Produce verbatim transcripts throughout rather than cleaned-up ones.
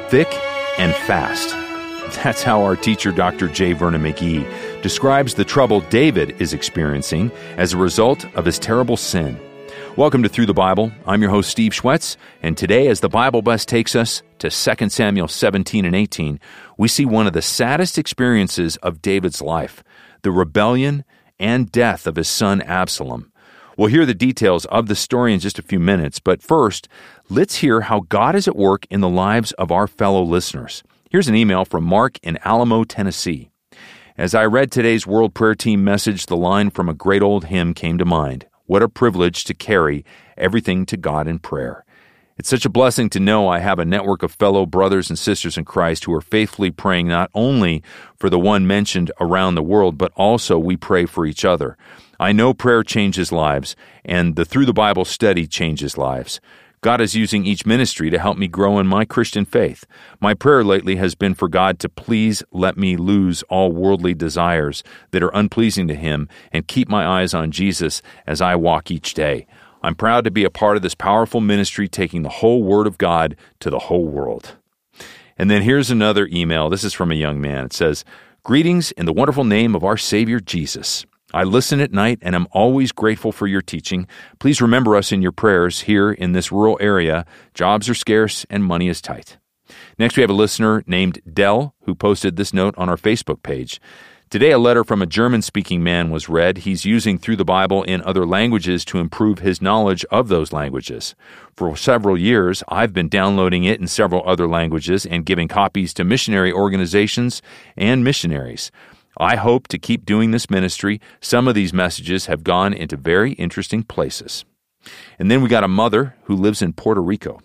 thick and fast. That's how our teacher, Doctor J. Vernon McGee, describes the trouble David is experiencing as a result of his terrible sin. Welcome to Through the Bible. I'm your host, Steve Schwetz, and today, as the Bible bus takes us to Second Samuel seventeen and eighteen, we see one of the saddest experiences of David's life, the rebellion and death of his son Absalom. We'll hear the details of the story in just a few minutes, but first, let's hear how God is at work in the lives of our fellow listeners. Here's an email from Mark in Alamo, Tennessee. As I read today's World Prayer Team message, the line from a great old hymn came to mind. What a privilege to carry everything to God in prayer. It's such a blessing to know I have a network of fellow brothers and sisters in Christ who are faithfully praying not only for the one mentioned around the world, but also we pray for each other. I know prayer changes lives, and the Through the Bible study changes lives. God is using each ministry to help me grow in my Christian faith. My prayer lately has been for God to please let me lose all worldly desires that are unpleasing to Him and keep my eyes on Jesus as I walk each day. I'm proud to be a part of this powerful ministry taking the whole Word of God to the whole world. And then here's another email. This is from a young man. It says, "Greetings in the wonderful name of our Savior Jesus. I listen at night and am always grateful for your teaching. Please remember us in your prayers here in this rural area. Jobs are scarce and money is tight." Next, we have a listener named Dell who posted this note on our Facebook page. Today, a letter from a German-speaking man was read. He's using Through the Bible in other languages to improve his knowledge of those languages. For several years, I've been downloading it in several other languages and giving copies to missionary organizations and missionaries. I hope to keep doing this ministry. Some of these messages have gone into very interesting places. And then we got a mother who lives in Puerto Rico.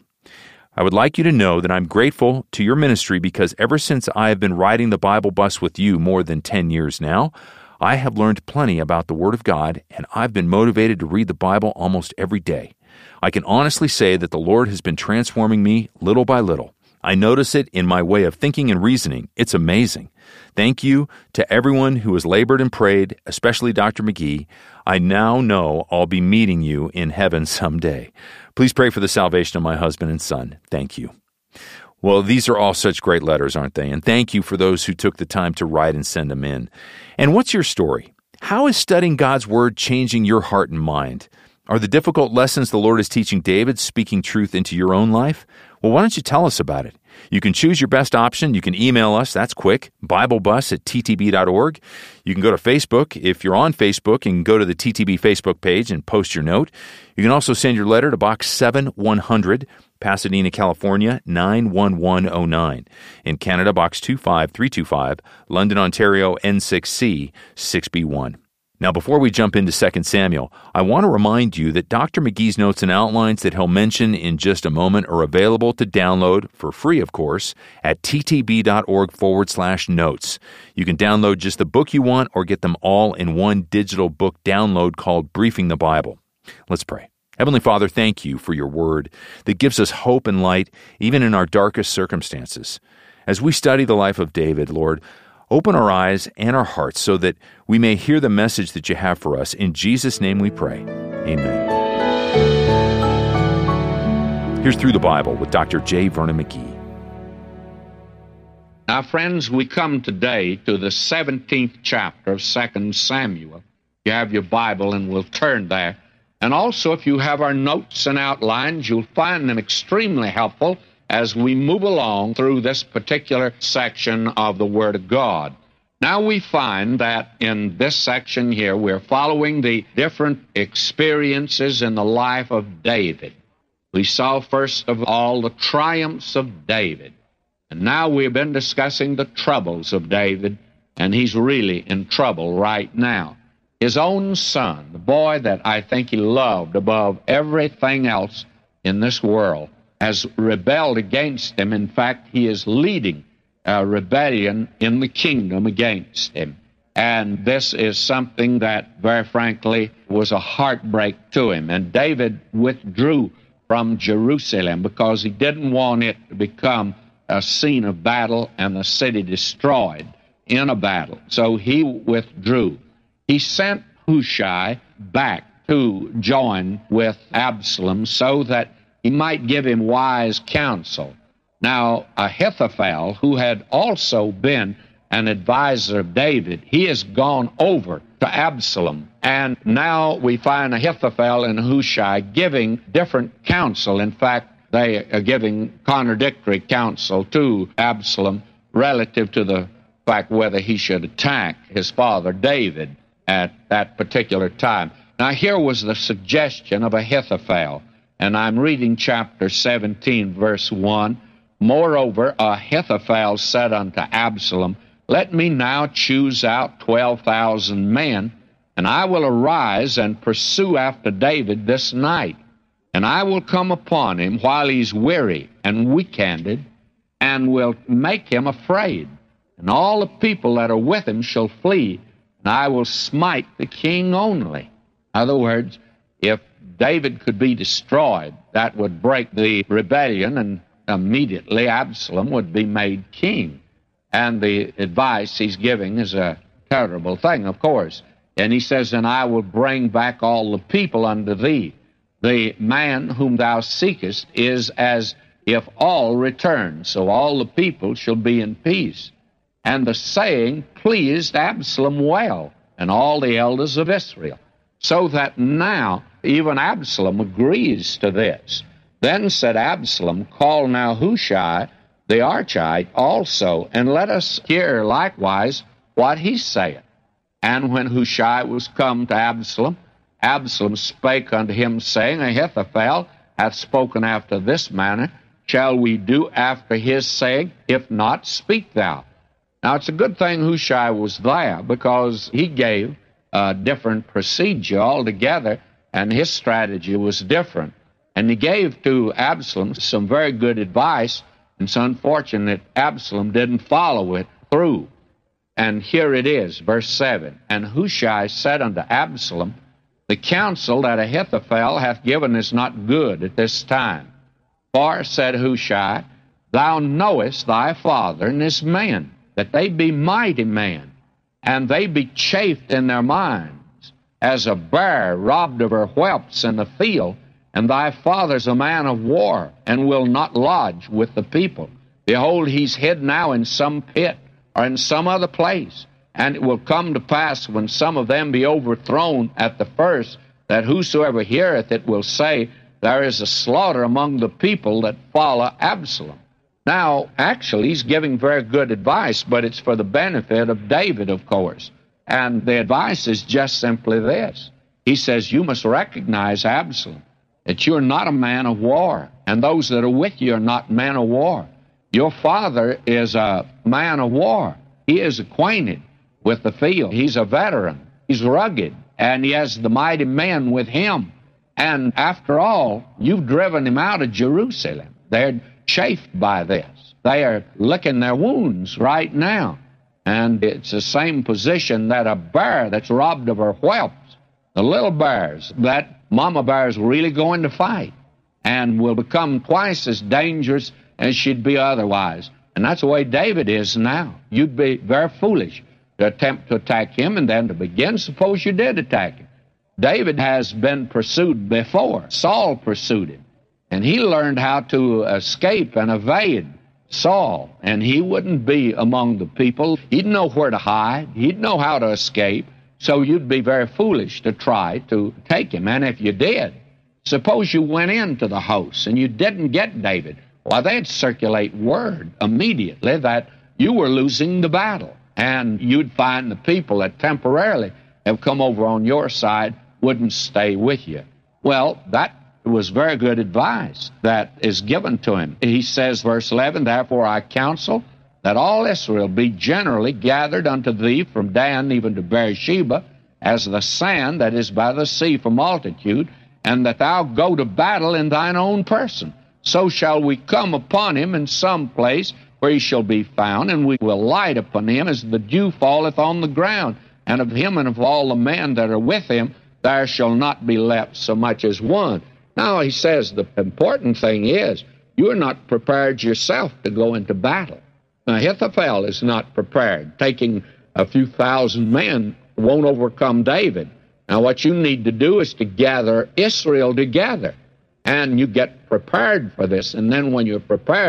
I would like you to know that I'm grateful to your ministry because ever since I have been riding the Bible bus with you more than ten years now, I have learned plenty about the Word of God, and I've been motivated to read the Bible almost every day. I can honestly say that the Lord has been transforming me little by little. I notice it in my way of thinking and reasoning. It's amazing. Thank you to everyone who has labored and prayed, especially Doctor McGee. I now know I'll be meeting you in heaven someday. Please pray for the salvation of my husband and son. Thank you. Well, these are all such great letters, aren't they? And thank you for those who took the time to write and send them in. And what's your story? How is studying God's Word changing your heart and mind? Are the difficult lessons the Lord is teaching David speaking truth into your own life? Well, why don't you tell us about it? You can choose your best option. You can email us. That's quick. Biblebus at t t b dot org. You can go to Facebook. If you're on Facebook, you can go to the T T B Facebook page and post your note. You can also send your letter to Box seven one hundred, Pasadena, California, nine one one oh nine. In Canada, Box two five three two five, London, Ontario, N six C six B one. Now, before we jump into Second Samuel, I want to remind you that Doctor McGee's notes and outlines that he'll mention in just a moment are available to download, for free of course, at ttb.org forward slash notes. You can download just the book you want or get them all in one digital book download called Briefing the Bible. Let's pray. Heavenly Father, thank you for your word that gives us hope and light even in our darkest circumstances. As we study the life of David, Lord, open our eyes and our hearts so that we may hear the message that you have for us. In Jesus' name we pray. Amen. Here's Through the Bible with Doctor J. Vernon McGee. Now, friends, we come today to the seventeenth chapter of Second Samuel. You have your Bible, and we'll turn there. And also, if you have our notes and outlines, you'll find them extremely helpful as we move along through this particular section of the Word of God. Now we find that in this section here, we're following the different experiences in the life of David. We saw, first of all, the triumphs of David. And now we've been discussing the troubles of David, and he's really in trouble right now. His own son, the boy that I think he loved above everything else in this world, has rebelled against him. In fact, he is leading a rebellion in the kingdom against him. And this is something that, very frankly, was a heartbreak to him. And David withdrew from Jerusalem because he didn't want it to become a scene of battle and the city destroyed in a battle. So he withdrew. He sent Hushai back to join with Absalom so that he might give him wise counsel. Now, Ahithophel, who had also been an advisor of David, he has gone over to Absalom. And now we find Ahithophel and Hushai giving different counsel. In fact, they are giving contradictory counsel to Absalom relative to the fact whether he should attack his father David at that particular time. Now, here was the suggestion of Ahithophel, and I'm reading chapter seventeen, verse one. Moreover, Ahithophel said unto Absalom, Let me now choose out twelve thousand men, and I will arise and pursue after David this night. And I will come upon him while he's weary and weak-handed, and will make him afraid. And all the people that are with him shall flee, and I will smite the king only. In other words, if David could be destroyed, that would break the rebellion, and immediately Absalom would be made king. And the advice he's giving is a terrible thing, of course. And he says, And I will bring back all the people unto thee. The man whom thou seekest is as if all return, so all the people shall be in peace. And the saying pleased Absalom well, and all the elders of Israel, so that now even Absalom agrees to this. Then said Absalom, Call now Hushai the Archite also, and let us hear likewise what he saith. And when Hushai was come to Absalom, Absalom spake unto him, saying, Ahithophel hath spoken after this manner. Shall we do after his saying? If not, speak thou. Now, it's a good thing Hushai was there, because he gave a different procedure altogether, and his strategy was different. And he gave to Absalom some very good advice, and it's unfortunate Absalom didn't follow it through. And here it is, verse seven. And Hushai said unto Absalom, The counsel that Ahithophel hath given is not good at this time. For, said Hushai, Thou knowest thy father and his men, that they be mighty men, and they be chafed in their minds, as a bear robbed of her whelps in the field, and thy father's a man of war, and will not lodge with the people. Behold, he's hid now in some pit, or in some other place. And it will come to pass, when some of them be overthrown at the first, that whosoever heareth it will say, There is a slaughter among the people that follow Absalom. Now, actually, he's giving very good advice, but it's for the benefit of David, of course. And the advice is just simply this. He says, You must recognize, Absalom, that you're not a man of war, and those that are with you are not men of war. Your father is a man of war. He is acquainted with the field. He's a veteran. He's rugged, and he has the mighty men with him. And after all, you've driven him out of Jerusalem. They're chafed by this. They are licking their wounds right now. And it's the same position that a bear that's robbed of her whelps, the little bears, that mama bear's really going to fight and will become twice as dangerous as she'd be otherwise. And that's the way David is now. You'd be very foolish to attempt to attack him, and then to begin, suppose you did attack him. David has been pursued before. Saul pursued him, and he learned how to escape and evade Saul, and he wouldn't be among the people. He'd know where to hide. He'd know how to escape, so you'd be very foolish to try to take him. And if you did, suppose you went into the house and you didn't get David, why, they'd circulate word immediately that you were losing the battle, and you'd find the people that temporarily have come over on your side wouldn't stay with you. Well, that was very good advice that is given to him. He says, verse eleven, Therefore I counsel that all Israel be generally gathered unto thee from Dan even to Beersheba, as the sand that is by the sea for multitude, and that thou go to battle in thine own person. So shall we come upon him in some place where he shall be found, and we will light upon him as the dew falleth on the ground. And of him and of all the men that are with him, there shall not be left so much as one. Now, he says the important thing is, you're not prepared yourself to go into battle. Now, Ahithophel is not prepared. Taking a few thousand men won't overcome David. Now, what you need to do is to gather Israel together, and you get prepared for this. And then when you're prepared,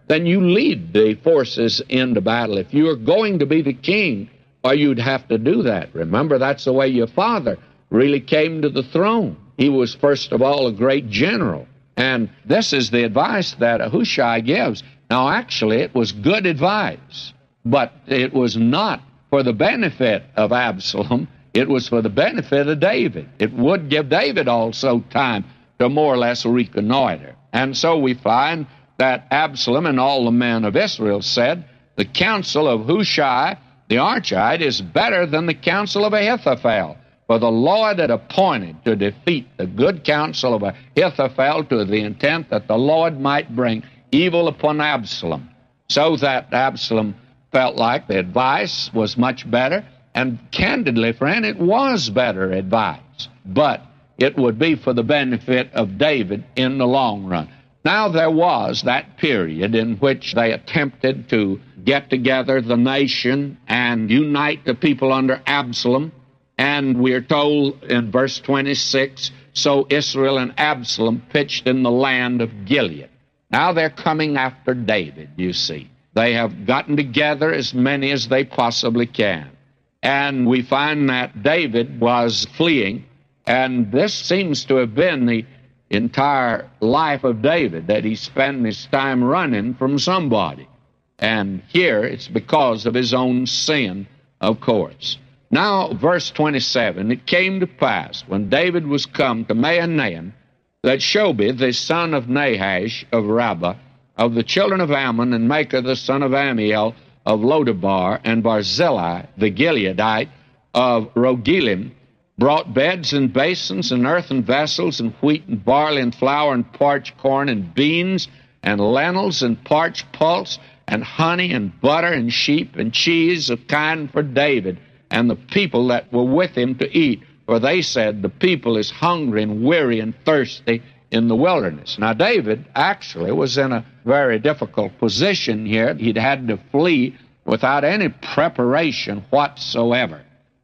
then you lead the forces into battle. If you are going to be the king, or you'd have to do that. Remember, that's the way your father really came to the throne. He was, first of all, a great general. And this is the advice that Hushai gives. Now, actually, it was good advice, but it was not for the benefit of Absalom. It was for the benefit of David. It would give David also time to more or less reconnoiter. And so we find that Absalom and all the men of Israel said, the counsel of Hushai the Archite is better than the counsel of Ahithophel, for the Lord had appointed to defeat the good counsel of Ahithophel to the intent that the Lord might bring evil upon Absalom, so that Absalom felt like the advice was much better, and candidly, friend, it was better advice, but it would be for the benefit of David in the long run. Now, there was that period in which they attempted to get together the nation and unite the people under Absalom, and we're told in verse twenty-six, so Israel and Absalom pitched in the land of Gilead. Now they're coming after David, you see. They have gotten together as many as they possibly can. And we find that David was fleeing, and this seems to have been the entire life of David, that he spent his time running from somebody. And here it's because of his own sin, of course. Now, verse twenty-seven, it came to pass, when David was come to Mahanaim, that Shobi, the son of Nahash of Rabbah, of the children of Ammon, and Makah, the son of Amiel, of Lodabar, and Barzillai, the Gileadite, of Rogelim, brought beds and basins and earthen vessels and wheat and barley and flour and parched corn and beans and lentils and parched pulse and honey and butter and sheep and cheese of kind for David and the people that were with him to eat. For they said, the people is hungry and weary and thirsty in the wilderness. Now, David actually was in a very difficult position here. He'd had to flee without any preparation whatsoever.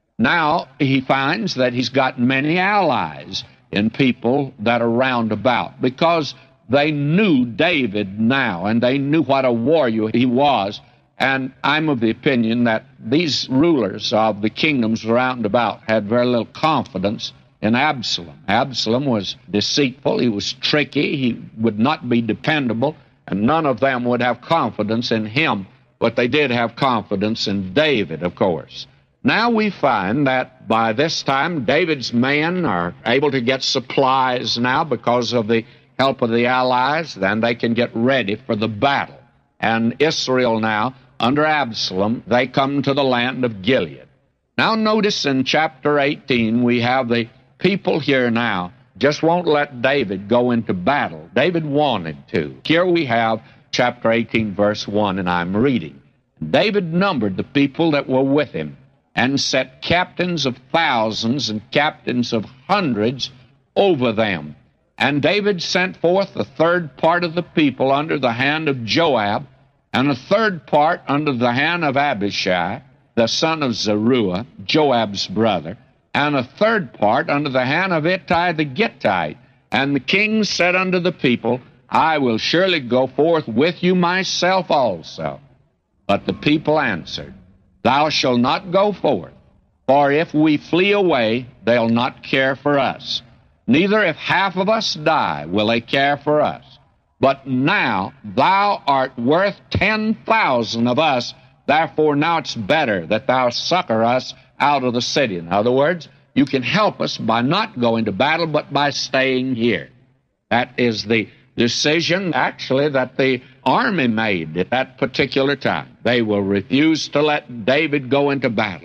Now he finds that he's got many allies in people that are round about, because they knew David now, and they knew what a warrior he was. And I'm of the opinion that these rulers of the kingdoms round about had very little confidence in Absalom. Absalom was deceitful, he was tricky, he would not be dependable, and none of them would have confidence in him, but they did have confidence in David, of course. Now we find that by this time, David's men are able to get supplies now because of the help of the allies. Then they can get ready for the battle. And Israel now, under Absalom, they come to the land of Gilead. Now notice in chapter eighteen, we have the people here now just won't let David go into battle. David wanted to. Here we have chapter eighteen, verse one, and I'm reading. David numbered the people that were with him, and set captains of thousands and captains of hundreds over them. And David sent forth a third part of the people under the hand of Joab, and a third part under the hand of Abishai, the son of Zeruiah, Joab's brother, and a third part under the hand of Ittai the Gittite. And the king said unto the people, I will surely go forth with you myself also. But the people answered, Thou shalt not go forth, for if we flee away, they'll not care for us. Neither if half of us die will they care for us. But now thou art worth ten thousand of us, therefore now it's better that thou succor us out of the city. In other words, you can help us by not going to battle, but by staying here. That is the decision, actually, that the army made at that particular time. They will refuse to let David go into battle.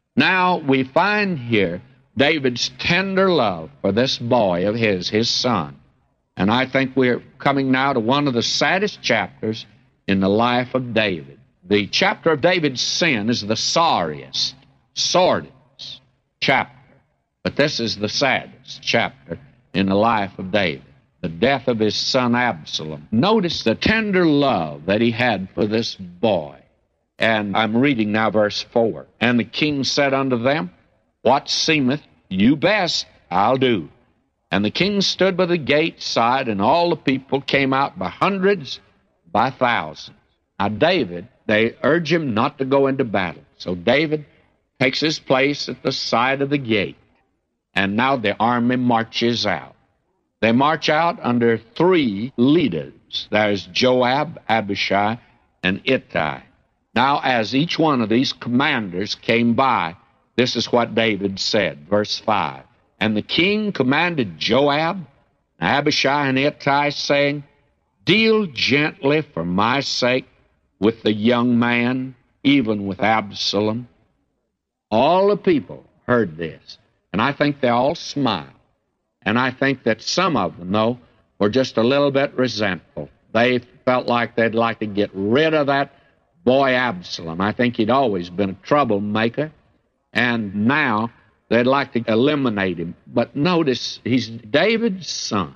Now we find here David's tender love for this boy of his, his son. And I think we're coming now to one of the saddest chapters in the life of David. The chapter of David's sin is the sorriest, sordidest chapter. But this is the saddest chapter in the life of David. The death of his son Absalom. Notice the tender love that he had for this boy. And I'm reading now verse four. And the king said unto them, What seemeth you best, I'll do. And the king stood by the gate side, and all the people came out by hundreds, by thousands. Now David, they urge him not to go into battle. So David takes his place at the side of the gate. And now the army marches out. They march out under three leaders. There's Joab, Abishai, and Ittai. Now, as each one of these commanders came by, this is what David said, verse five. And the king commanded Joab, Abishai, and Ittai, saying, Deal gently for my sake with the young man, even with Absalom. All the people heard this, and I think they all smiled. And I think that some of them, though, were just a little bit resentful. They felt like they'd like to get rid of that boy Absalom. I think he'd always been a troublemaker, and now they'd like to eliminate him. But notice, he's David's son.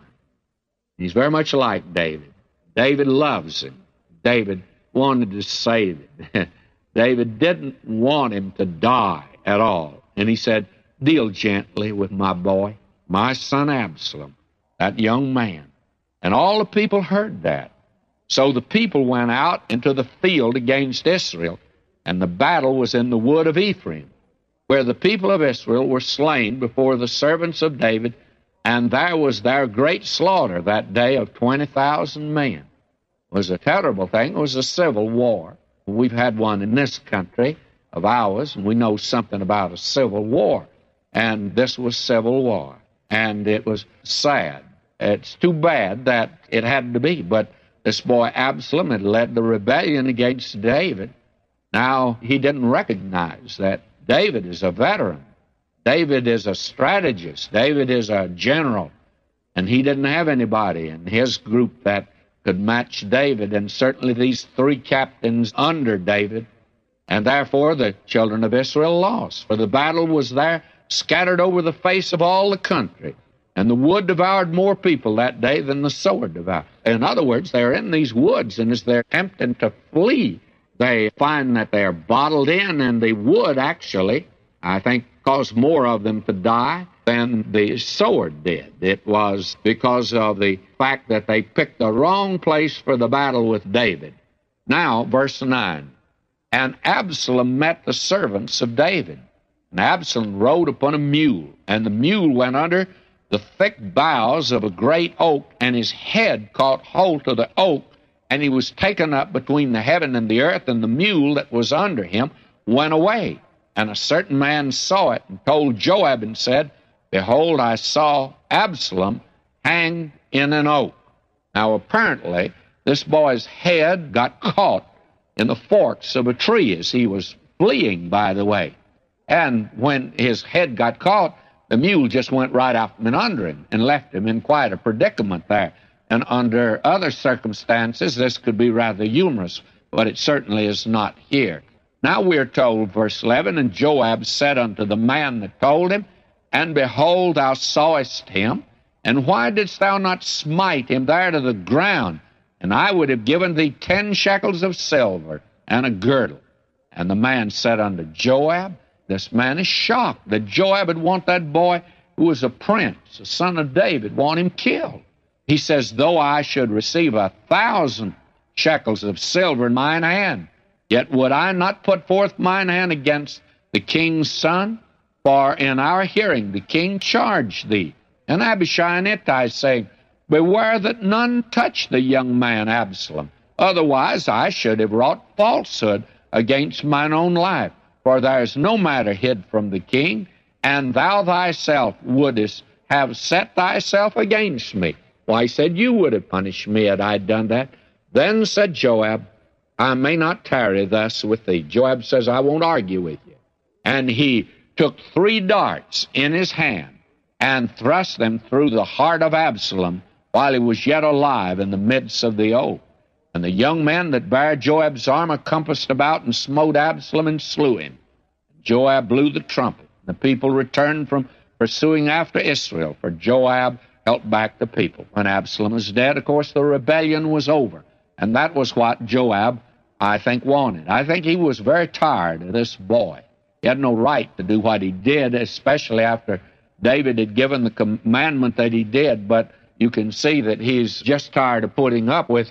He's very much like David. David loves him. David wanted to save him. David didn't want him to die at all. And he said, Deal gently with my boy, my son Absalom, that young man. And all the people heard that. So the people went out into the field against Israel, and the battle was in the wood of Ephraim, where the people of Israel were slain before the servants of David, and there was their great slaughter that day of twenty thousand men. It was a terrible thing. It was a civil war. We've had one in this country of ours, and we know something about a civil war. And this was civil war. And it was sad. It's too bad that it had to be. But this boy Absalom had led the rebellion against David. Now, he didn't recognize that David is a veteran. David is a strategist. David is a general. And he didn't have anybody in his group that could match David, and certainly these three captains under David. And therefore the children of Israel lost. For the battle was there, scattered over the face of all the country. And the wood devoured more people that day than the sword devoured. In other words, they're in these woods, and as they're attempting to flee, they find that they're bottled in, and the wood actually, I think, caused more of them to die than the sword did. It was because of the fact that they picked the wrong place for the battle with David. Now, verse nine, And Absalom met the servants of David. And Absalom rode upon a mule, and the mule went under the thick boughs of a great oak, and his head caught hold of the oak, and he was taken up between the heaven and the earth, and the mule that was under him went away. And a certain man saw it, and told Joab, and said, Behold, I saw Absalom hanged in an oak. Now, apparently, this boy's head got caught in the forks of a tree as he was fleeing, by the way. And when his head got caught, the mule just went right out from under him and left him in quite a predicament there. And under other circumstances, this could be rather humorous, but it certainly is not here. Now we're told, verse eleven, And Joab said unto the man that told him, And behold, thou sawest him, and why didst thou not smite him there to the ground? And I would have given thee ten shekels of silver and a girdle. And the man said unto Joab, This man is shocked that Joab would want that boy who was a prince, a son of David, want him killed. He says, Though I should receive a thousand shekels of silver in mine hand, yet would I not put forth mine hand against the king's son? For in our hearing the king charged thee. And Abishai and Ittai, saying, Beware that none touch the young man Absalom. Otherwise I should have wrought falsehood against mine own life. For there is no matter hid from the king, and thou thyself wouldest have set thyself against me. Why, he said, You would have punished me had I done that. Then said Joab, I may not tarry thus with thee. Joab says, I won't argue with you. And he took three darts in his hand and thrust them through the heart of Absalom while he was yet alive in the midst of the oak. And the young men that bare Joab's armor compassed about and smote Absalom and slew him. Joab blew the trumpet. The people returned from pursuing after Israel, for Joab held back the people. When Absalom was dead, of course, the rebellion was over. And that was what Joab, I think, wanted. I think he was very tired of this boy. He had no right to do what he did, especially after David had given the commandment that he did. But you can see that he's just tired of putting up with him.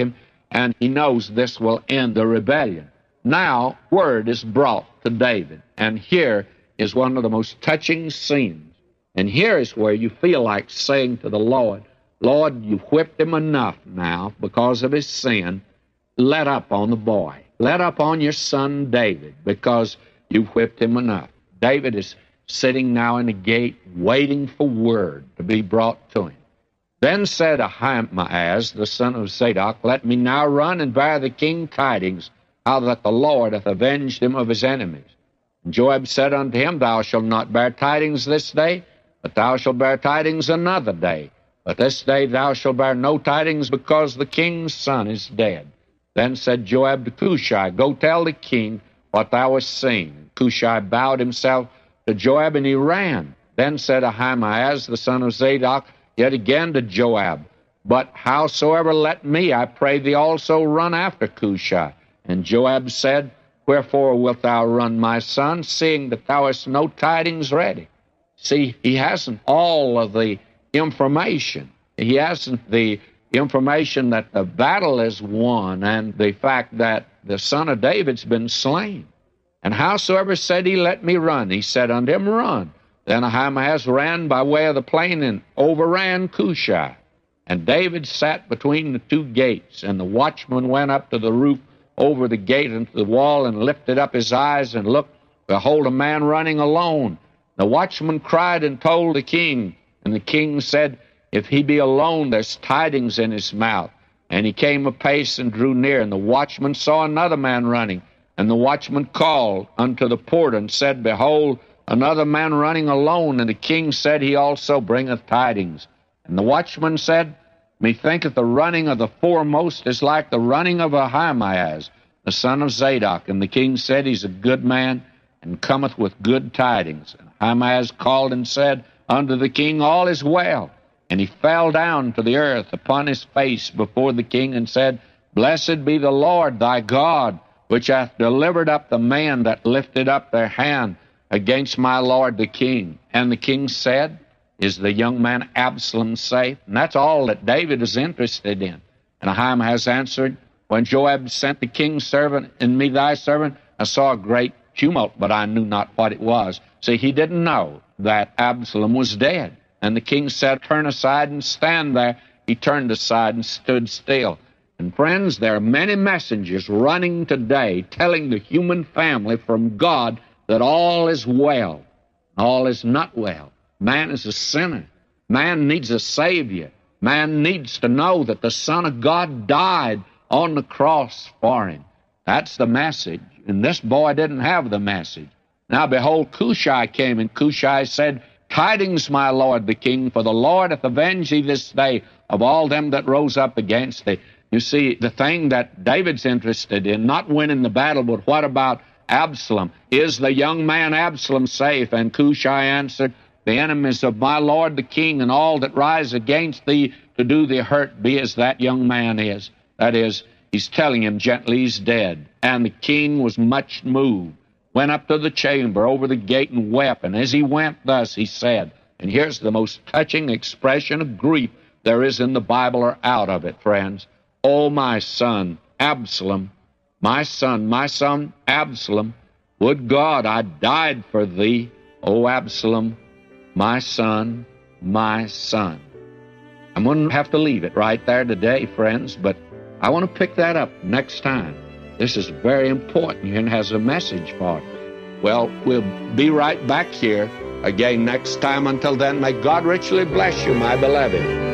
and he knows this will end the rebellion. Now, word is brought to David, and here is one of the most touching scenes. And here is where you feel like saying to the Lord, Lord, you whipped him enough now because of his sin. Let up on the boy. Let up on your son David, because you whipped him enough. David is sitting now in the gate, waiting for word to be brought to him. Then said Ahimaaz, the son of Zadok, Let me now run and bear the king tidings, how that the Lord hath avenged him of his enemies. And Joab said unto him, Thou shalt not bear tidings this day, but thou shalt bear tidings another day. But this day thou shalt bear no tidings, because the king's son is dead. Then said Joab to Cushai, Go tell the king what thou hast seen. And Cushai bowed himself to Joab, and he ran. Then said Ahimaaz, the son of Zadok, yet again to Joab, But howsoever, let me, I pray thee, also run after Cushai. And Joab said, Wherefore wilt thou run, my son, seeing that thou hast no tidings ready? See, he hasn't all of the information. He hasn't the information that the battle is won and the fact that the son of David's been slain. And howsoever said he, Let me run, he said unto him, Run. Then Ahimaaz ran by way of the plain and overran Cushai. And David sat between the two gates, and the watchman went up to the roof over the gate into the wall, and lifted up his eyes, and looked, behold, a man running alone. The watchman cried and told the king, and the king said, If he be alone, there's tidings in his mouth. And he came apace and drew near, and the watchman saw another man running. And the watchman called unto the porter, and said, Behold, another man running alone. And the king said, He also bringeth tidings. And the watchman said, Methinketh the running of the foremost is like the running of Ahimaaz, the son of Zadok. And the king said, He's a good man, and cometh with good tidings. And Ahimaaz called and said unto the king, All is well. And he fell down to the earth upon his face before the king, and said, Blessed be the Lord thy God, which hath delivered up the man that lifted up their hand against my lord the king. And the king said, Is the young man Absalom safe? And that's all that David is interested in. And Ahimaaz answered, When Joab sent the king's servant and me thy servant, I saw a great tumult, but I knew not what it was. See, he didn't know that Absalom was dead. And the king said, Turn aside and stand there. He turned aside and stood still. And friends, there are many messengers running today telling the human family from God that all is well. All is not well. Man is a sinner. Man needs a Savior. Man needs to know that the Son of God died on the cross for him. That's the message. And this boy didn't have the message. Now behold, Cushai came, and Cushai said, Tidings, my lord the king, for the Lord hath avenged thee this day of all them that rose up against thee. You see, the thing that David's interested in, not winning the battle, but what about Absalom? Is the young man Absalom safe? And Cushai answered, The enemies of my lord the king, and all that rise against thee to do thee hurt, be as that young man is. That is, he's telling him gently he's dead. And the king was much moved, went up to the chamber over the gate and wept. And as he went thus, he said, and here's the most touching expression of grief there is in the Bible, or out of it, friends. O my son, Absalom, my son, my son, Absalom, would God I died for thee, O Absalom, my son, my son. I'm going to have to leave it right there today, friends, but I want to pick that up next time. This is very important and has a message for it. Well, we'll be right back here again next time. Until then, may God richly bless you, my beloved.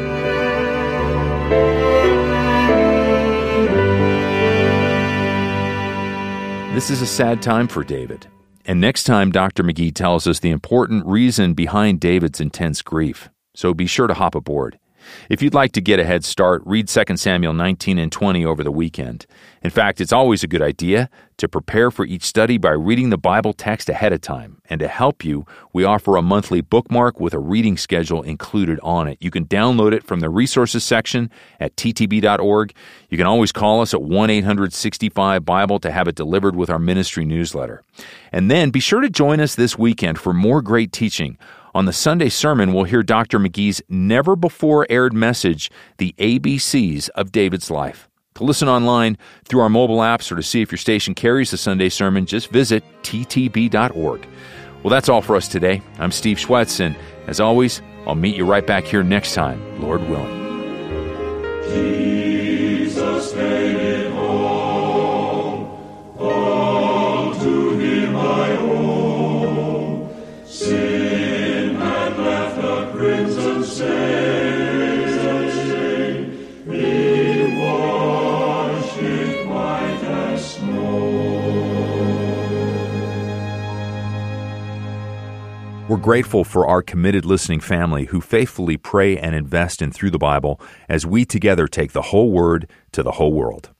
This is a sad time for David. And next time, Doctor McGee tells us the important reason behind David's intense grief. So be sure to hop aboard. If you'd like to get a head start, read Second Samuel nineteen and twenty over the weekend. In fact, it's always a good idea to prepare for each study by reading the Bible text ahead of time. And to help you, we offer a monthly bookmark with a reading schedule included on it. You can download it from the resources section at t t b dot org. You can always call us at one eight hundred sixty-five Bible to have it delivered with our ministry newsletter. And then be sure to join us this weekend for more great teaching. On the Sunday sermon, we'll hear Doctor McGee's never-before-aired message, The A B Cs of David's Life. To listen online through our mobile apps or to see if your station carries the Sunday sermon, just visit t t b dot org. Well, that's all for us today. I'm Steve Schwetz, and as always, I'll meet you right back here next time, Lord willing. Jesus made it home, all to Him I owe. Sin had left a crimson stain, He washed it white as snow. We're grateful for our committed listening family who faithfully pray and invest in Through the Bible as we together take the whole Word to the whole world.